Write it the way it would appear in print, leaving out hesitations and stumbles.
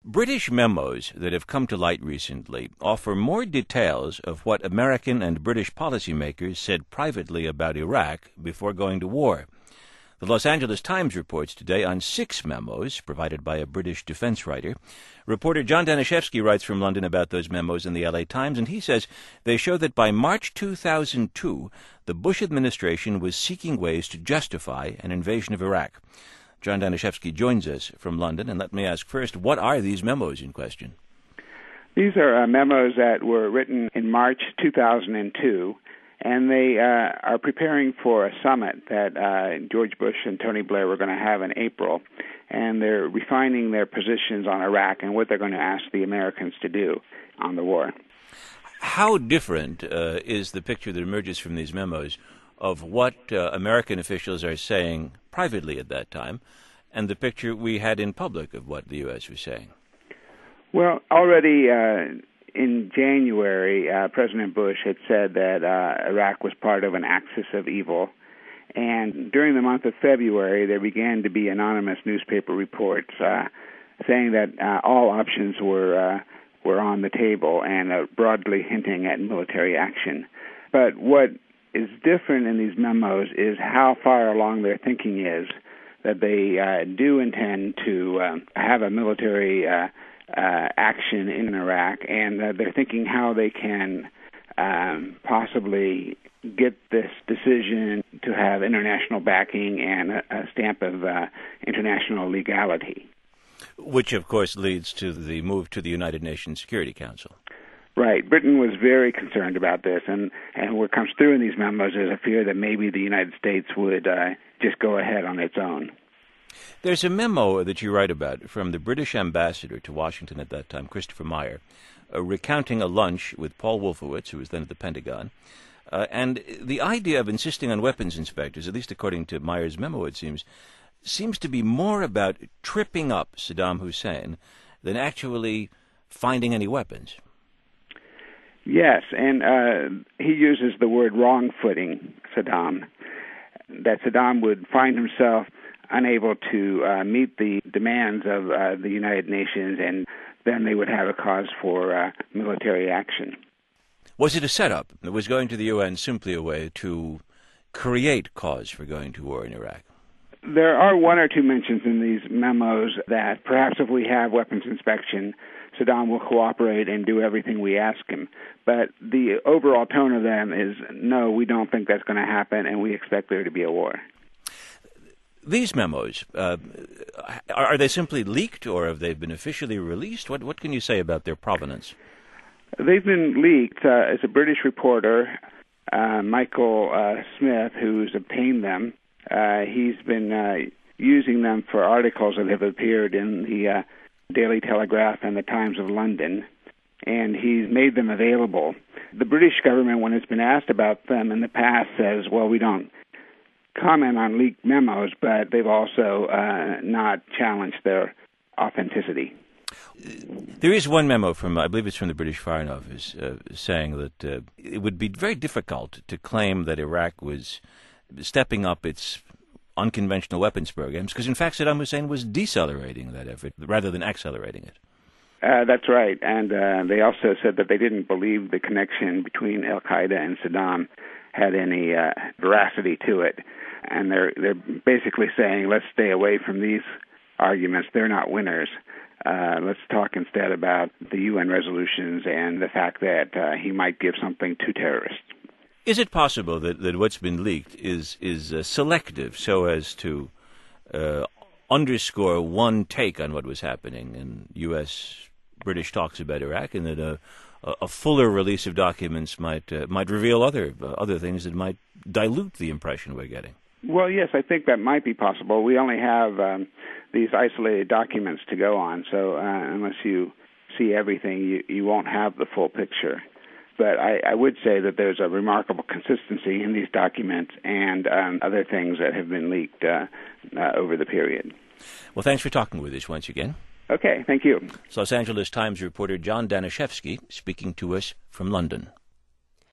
British memos that have come to light recently offer more details of what American and British policymakers said privately about Iraq before going to war. The Los Angeles Times reports today on 6 memos provided by a British defense writer. Reporter John Danishefsky writes from London about those memos in the LA Times, and he says they show that by March 2002, the Bush administration was seeking ways to justify an invasion of Iraq. John Danishefsky joins us from London, and let me ask first, what are these memos in question? These are memos that were written in March 2002, and they are preparing for a summit that George Bush and Tony Blair were going to have in April, and they're refining their positions on Iraq and what they're going to ask the Americans to do on the war. How different is the picture that emerges from these memos of what American officials are saying privately at that time and the picture we had in public of what the U.S. was saying? Well, already in January, President Bush had said that Iraq was part of an axis of evil. And during the month of February, there began to be anonymous newspaper reports saying that all options were on the table and broadly hinting at military action. But what is different in these memos is how far along their thinking is, that they do intend to have a military action in Iraq, and they're thinking how they can possibly get this decision to have international backing and a stamp of international legality. Which, of course, leads to the move to the United Nations Security Council. Right. Britain was very concerned about this, and what comes through in these memos is a fear that maybe the United States would just go ahead on its own. There's a memo that you write about from the British ambassador to Washington at that time, Christopher Meyer, recounting a lunch with Paul Wolfowitz, who was then at the Pentagon. And the idea of insisting on weapons inspectors, at least according to Meyer's memo, it seems to be more about tripping up Saddam Hussein than actually finding any weapons. Yes, and he uses the word wrong-footing Saddam, that Saddam would find himself unable to meet the demands of the United Nations, and then they would have a cause for military action. Was it a setup? Was going to the UN simply a way to create cause for going to war in Iraq? There are one or two mentions in these memos that perhaps if we have weapons inspection, Saddam will cooperate and do everything we ask him. But the overall tone of them is, no, we don't think that's going to happen, and we expect there to be a war. These memos, are they simply leaked, or have they been officially released? What can you say about their provenance? They've been leaked. As a British reporter, Michael Smith, who's obtained them, he's been using them for articles that have appeared in the Daily Telegraph and the Times of London, and he's made them available. The British government, when it's been asked about them in the past, says, well, we don't comment on leaked memos, but they've also not challenged their authenticity. There is one memo from, I believe it's from the British Foreign Office, saying that it would be very difficult to claim that Iraq was stepping up its unconventional weapons programs, because in fact Saddam Hussein was decelerating that effort rather than accelerating it. That's right, and they also said that they didn't believe the connection between al-Qaeda and Saddam had any veracity to it, and they're basically saying, let's stay away from these arguments. They're not winners. Let's talk instead about the UN resolutions and the fact that he might give something to terrorists. Is it possible that what's been leaked is selective so as to underscore one take on what was happening in U.S.-British talks about Iraq, and that a fuller release of documents might reveal other things that might dilute the impression we're getting? Well, yes, I think that might be possible. We only have these isolated documents to go on, so unless you see everything, you won't have the full picture. But I would say that there's a remarkable consistency in these documents and other things that have been leaked over the period. Well, thanks for talking with us once again. Okay, thank you. Los Angeles Times reporter John Danishefsky speaking to us from London.